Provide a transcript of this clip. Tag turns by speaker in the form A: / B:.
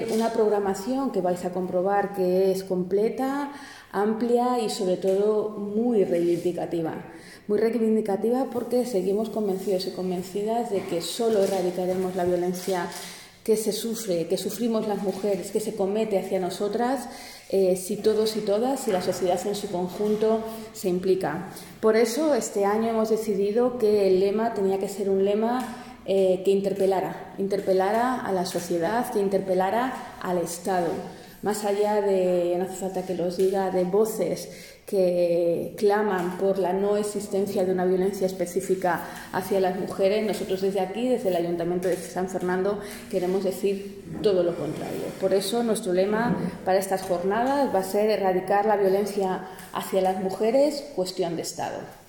A: Una programación que vais a comprobar que es completa, amplia y sobre todo muy reivindicativa. Muy reivindicativa porque seguimos convencidos y convencidas de que solo erradicaremos la violencia que se sufre, que sufrimos las mujeres, que se comete hacia nosotras, si todos y todas, si la sociedad en su conjunto se implica. Por eso este año hemos decidido que el lema tenía que ser un lema que interpelara a la sociedad, que interpelara al Estado. Más allá de, no hace falta que los diga, de voces que claman por la no existencia de una violencia específica hacia las mujeres, nosotros desde aquí, desde el Ayuntamiento de San Fernando, queremos decir todo lo contrario. Por eso nuestro lema para estas jornadas va a ser erradicar la violencia hacia las mujeres, cuestión de Estado.